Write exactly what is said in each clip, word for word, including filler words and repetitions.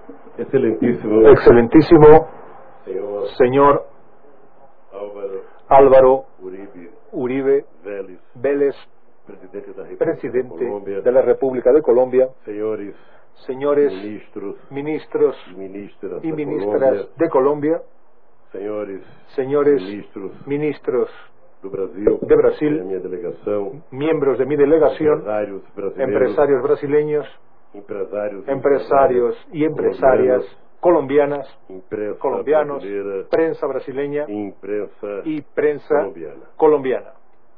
Excelentísimo, Excelentísimo señor, señor Álvaro Álvaro Uribe Uribe Vélez, Vélez, presidente da República de presidente Colômbia, de la República de Colombia, señores señores ministros ministros y ministras y de ministras Colômbia, de Colombia, señores señores ministros ministros do Brasil, de Brasil, da minha delegação, miembros de mi delegación, empresários brasileiros, empresarios brasileños, empresários, empresarios y empresarias colombianas, imprensa colombianos, brasileira, prensa brasileña imprensa y prensa colombiana. colombiana.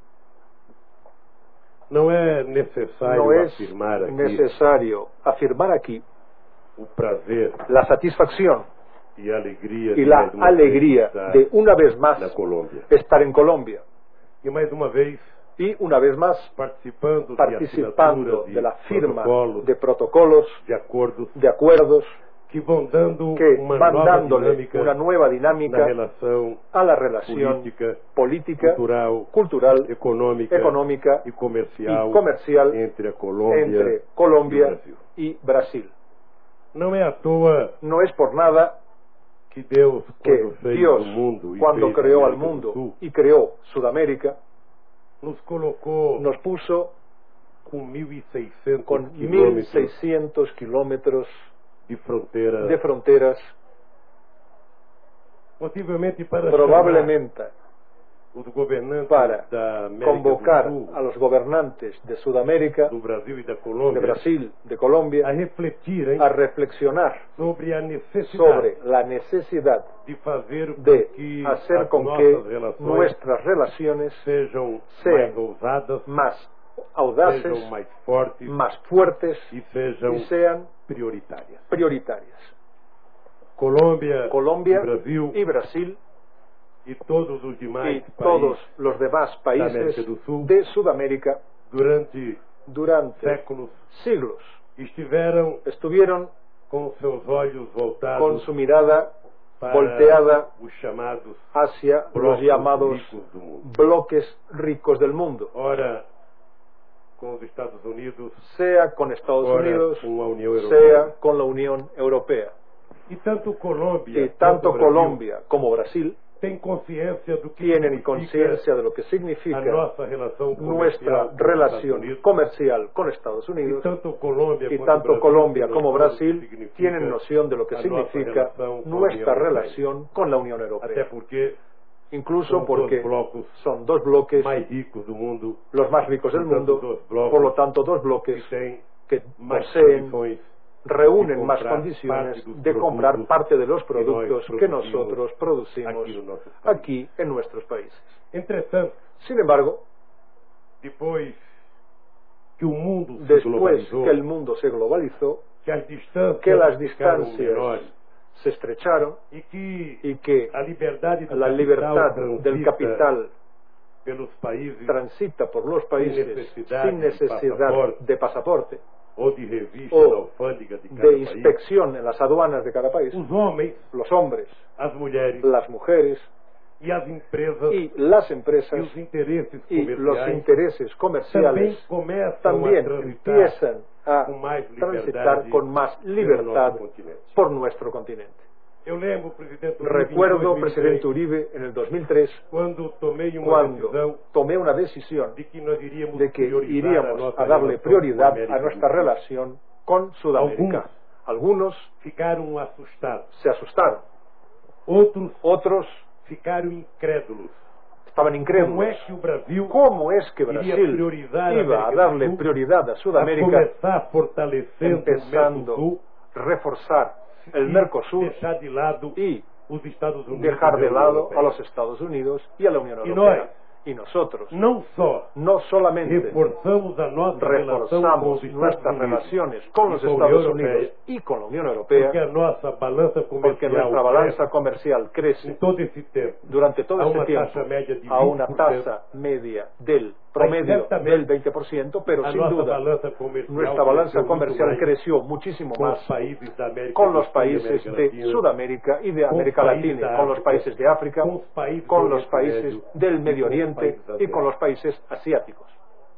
Não é necessário No es afirmar aqui necesario afirmar aquí o prazer la satisfacción e a alegria y de la mais uma alegría vez estar de una vez más na Colômbia. estar en Colombia E mais uma vez y una vez más participando, participando de, de la firma protocolos, de protocolos, de acordos de acuerdos que vão dando que uma van nova dándole dinâmica una nueva na dinámica relação a la relación política, política, cultural, cultural, econômica, económica e comercial, y comercial entre a Colômbia entre e o Colombia Brasil. y Brasil. Não é à toa No es por nada que Deus, que quando fez Dios, o mundo e cuando fez creó a al América do mundo Sul, y creó Sudamérica, nos colocou nos puso com mil e seiscentos con mil quilômetros seiscientos kilómetros de fronteira, de fronteras, possivelmente para probablemente chamar os governantes para da América convocar do Sul, a los gobernantes de Sudamérica, do Brasil e da de Colômbia, Brasil, de a Colombia, refletirem a reflexionar sobre a necessidade sobre la necesidad de fazer com de que hacer as con nossas que relações nuestras relaciones sejam sean mais ousadas, más audaces, sejam mais fortes más fuertes e sejam y sean prioritárias. prioritarias. Colômbia, Colombia Brasil y Brasil e todos os demais y países todos los demás países América do Sul, de Sudamérica durante durante séculos siglos estiveram estuvieron com seus olhos voltados con su mirada para volteada os chamados hacia los blocos llamados ricos do mundo. bloques ricos del mundo, Ora com os Estados Unidos, sea con Estados ora Unidos, com a União Europeia. sea con la Unión Europea. E tanto Colômbia Y tanto quanto Brasil Colombia como Brasil têm consciência do que tienen significa conciencia de lo que a significa nossa relação nuestra comercial com os Estados relación Unidos. comercial con Estados E Unidos, tanto Colômbia y quanto tanto Brasil Colombia têm como noção do que Brasil significa tienen noción de lo que a nossa significa relação com a nuestra União Europeia. relación con la Unión Até Europea. porque Incluso são porque dois blocos son dos bloques mais ricos do mundo los más ricos del portanto, mundo, dos blocos por lo tanto dos bloques que têm que mais poseen, condições reúnen de más comprar condiciones parte dos de comprar produtos parte de los que nós productos que producimos nosotros producimos aqui no nosso país. aquí en nuestros países. Entretanto, Sin embargo, depois que o mundo se después globalizou, que el mundo se globalizó, que as distâncias que las ficaram distancias menores se estrecharon e que y que a liberdade do la capital libertad transita del capital pelos países transita por los países necesidad sin de necesidad pasaporte de pasaporte ou de revista o da alfândega de cada de país, inspección en las aduanas de cada país, os homens, los hombres, as mulheres las mujeres e as empresas y las e empresas os interesses y los comerciais intereses também comerciales começam a también transitar empiezan a com mais transitar liberdade con más pelo libertad nosso continente. por nuestro continente. Eu lembro, presidente Uribe, Recuerdo, em presidente dois mil e três, Uribe, en el dos mil tres, quando tomei uma cuando decisão tomé una decisión de que nós iríamos de que priorizar a iríamos nossa a darle relação prioridad com a América a do nuestra Sul. relación con Sudamérica. Algunos Ficaram assustados, se asustaron, outros otros ficaram incrédulos. estaban Como incrédulos. é que o Brasil ¿Cómo es que iria Brasil priorizar a iba a América darle do Sul, prioridad a a Sudamérica, começar fortalecendo o empezando Mercosul a reforzar el e Mercosur deixar de lado y os Estados Unidos dejar e de a União lado Europeia? a los Estados Unidos y a la Unión Y Europea? nós, Y nosotros não só no solamente reforçamos a nossa relação com reforzamos os Estados nuestras Unidos relaciones con los y con la Estados Unión Unidos Europea, y con la Unión porque Europea, a nossa balança porque comercial nuestra balanza comercial em crece todo esse tempo durante todo a este uma tiempo taxa média de a una vinte por cento. tasa media del promedio certamente del veinte por ciento, pero A sin nossa duda balança comercial nuestra balanza cresceu muito comercial mais creció muchísimo com más os países da América con do los Sul e países América de Latina, Sudamérica y de con América los países Latina, de con los África, países de África, con los países con del los Oriente países Medio del y Medio con los Oriente países y con los países asiáticos.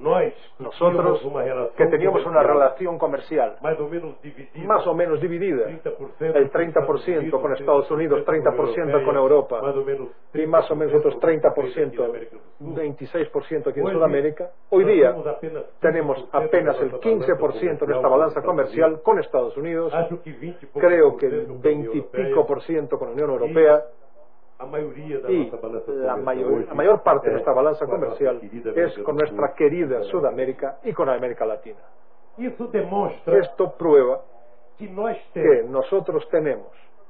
nós Nosotros, tínhamos uma relação que teníamos una comercial relación comercial mais ou menos dividida, más o menos dividida, trinta por ciento el treinta por ciento con Estados Unidos, treinta por ciento con Europa, mais ou menos y más o menos otros treinta por ciento, veintiséis por ciento aquí en Sudamérica. Hoy día tenemos apenas el quince por ciento de nuestra balanza comercial con Estados Unidos, Acho que vinte por creo que ciento el com a União veinte y Europeia, pico por ciento con la Unión Europea, a maioria da y nossa balança la comercial mayor, hoje la mayor parte de é nuestra balanza com a nossa comercial querida es América con do nuestra Sul, querida com a Sudamérica y con América Latina. Isso demonstra Esto prueba que nós que temos nosotros tenemos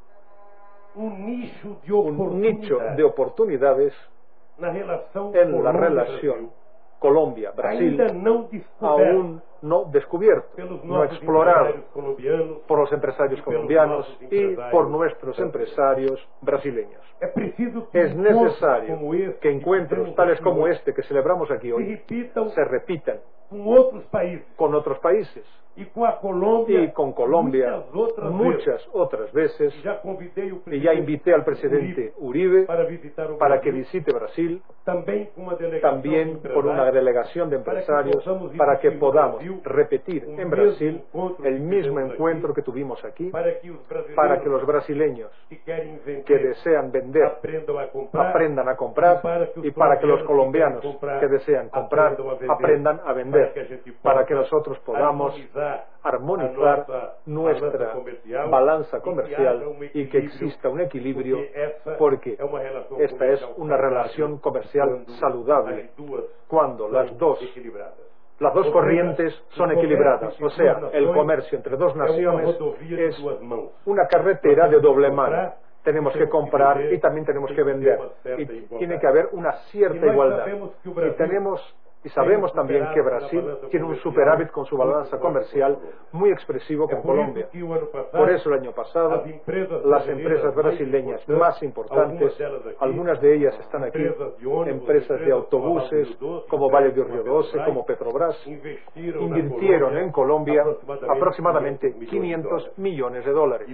um nicho de un nicho oportunidade de oportunidades na relação en la Colômbia-Brasil, relación Colombia-Brasil, ainda não descoberta aún no descubierto, pelos no nossos explorado empresários colombianos. por los empresarios colombianos y por nuestros empresarios brasileños. É preciso que Es encontros necesario como este, que encuentros temos tales aqui como hoje, este que celebramos aquí se hoy repitam se repitan com outros países con otros países e com a Colômbia y con Colombia muitas outras muchas otras veces. vezes. Já convidei o Y ya presidente invité al presidente Uribe para visitar o para que Brasil, visite Brasil, também com uma delegação también de por una empresários, delegación de empresarios, para que podamos repetir en Brasil el mismo encuentro que tuvimos aquí, para que os brasileiros para que los brasileños que querem vender que desean vender aprendam a comprar, aprendan a comprar, y para que los colombianos que desean comprar aprendan a vender, para que nosotros podamos armonizar nuestra balanza comercial y que exista un equilibrio, porque esta es una relación comercial saludable cuando las dos las dos corrientes son equilibradas, o sea, el comercio entre dos naciones es una carretera de doble mano. Tenemos que comprar y también tenemos que vender, y tiene que haber una cierta igualdad. Y tenemos Y sabemos también que Brasil tiene un superávit con su balanza comercial muy expresivo con Colombia. Por eso el año pasado las empresas brasileñas más importantes, algunas de ellas están aquí, empresas de autobuses como Vale do Rio Doce, como Petrobras, invirtieron en Colombia aproximadamente quinientos millones de dólares.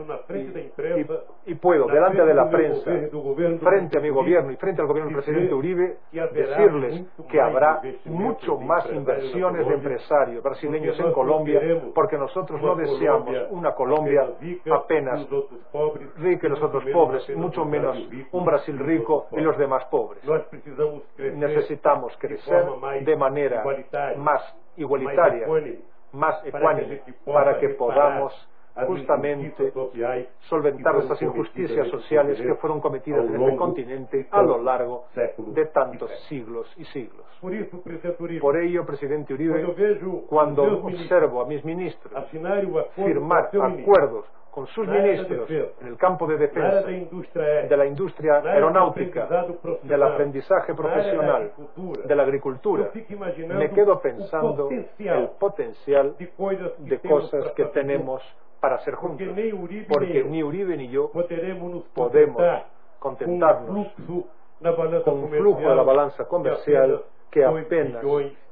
Y, y puedo, delante de la prensa, frente a mi gobierno y frente al gobierno del presidente Uribe, decirles que habrá mucho más inversiones de empresarios brasileños en Colombia, porque nosotros no deseamos una Colombia apenas rica y los otros pobres, mucho menos un Brasil rico y los demás pobres. Necesitamos crecer de manera más igualitaria, más ecuánime, para que podamos justamente solventar esas injusticias sociales que fueron cometidas en este continente a lo largo de tantos siglos y siglos. Por ello, presidente Uribe, cuando observo a mis ministros firmar acuerdos con sus ministros en el campo de defensa, de la industria aeronáutica, del aprendizaje profesional, de la agricultura, me quedo pensando el potencial de cosas que tenemos para ser juntos, porque ni Uribe ni yo podemos contentarnos con un flujo de la balanza comercial que apenas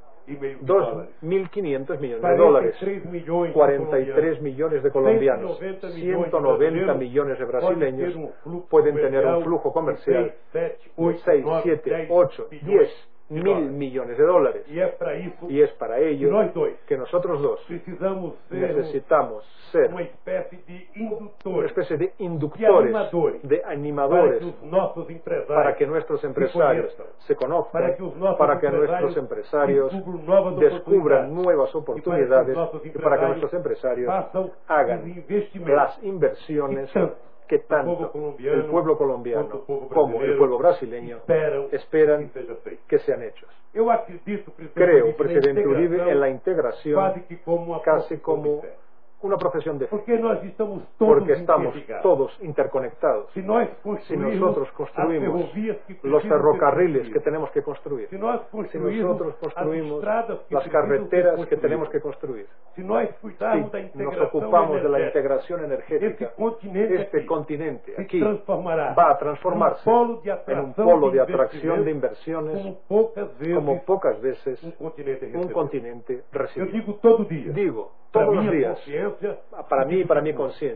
dos mil quinientos millones de dólares, cuarenta y tres millones de colombianos, ciento noventa millones de brasileños pueden tener un flujo comercial de seis, siete, ocho, diez mil millones de dólares. Y es para ello que nosotros dos necesitamos ser una especie de inductores, de animadores, para que nuestros empresarios se conozcan, para que nuestros empresarios descubran nuevas oportunidades y para que nuestros empresarios hagan las inversiones que tanto el pueblo colombiano como el pueblo brasileño esperan que sean hechos. Creo, presidente Uribe, en la integración casi como una profesión de fe, porque estamos todos interconectados. Si nosotros construimos los ferrocarriles que tenemos que construir, si nosotros construimos las carreteras que tenemos que construir, si nos ocupamos de la integración energética, este continente aquí va a transformarse en un polo de atracción de inversiones como pocas veces un continente recibe. Digo todos los días, para mí y para mi conciencia,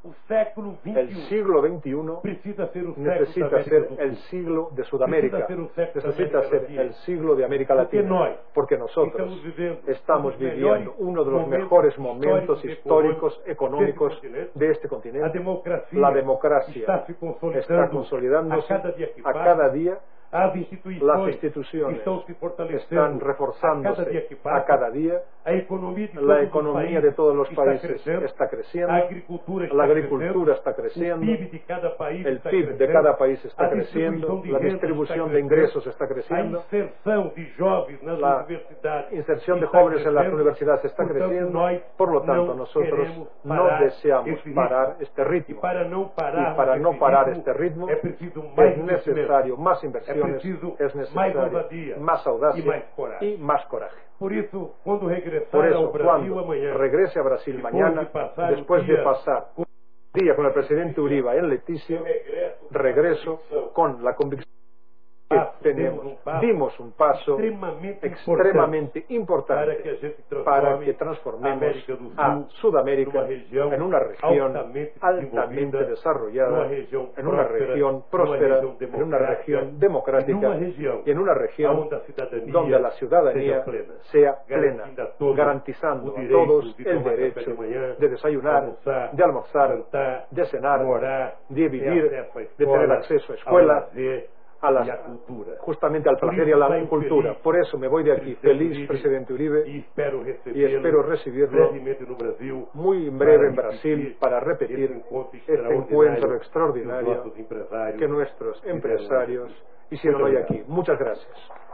El siglo veintiuno necesita ser el siglo de Sudamérica, necesita ser el siglo de América Latina, porque nosotros estamos viviendo uno de los mejores momentos históricos, económicos de este continente. La democracia está consolidándose a cada día. Las instituciones están reforzándose a cada día. La economía de todos los países está creciendo. La agricultura está creciendo. El P I B de cada país está creciendo. La distribución de ingresos está creciendo. La inserción de jóvenes en las universidades está creciendo. Por lo tanto, nosotros no deseamos parar este ritmo. Y para no parar este ritmo es necesario más inversión, es necesario más audacia y más coraje. Por eso, cuando regrese a Brasil mañana, después de pasar un día con el presidente Uribe en Leticia, regreso con la convicción que tenemos, dimos un paso extremadamente importante para que transformemos a Sudamérica en una región altamente desarrollada, en una región próspera, en una región democrática y en una región donde la ciudadanía sea plena, garantizando a todos el derecho de desayunar, de almorzar, de cenar, de vivir, de tener acceso a escuela, a la, justamente al placer y a la cultura. Por eso me voy de aquí feliz, presidente Uribe, y espero recibirlo muy en breve en Brasil para repetir este encuentro extraordinario que nuestros empresarios hicieron hoy aquí. Muchas gracias.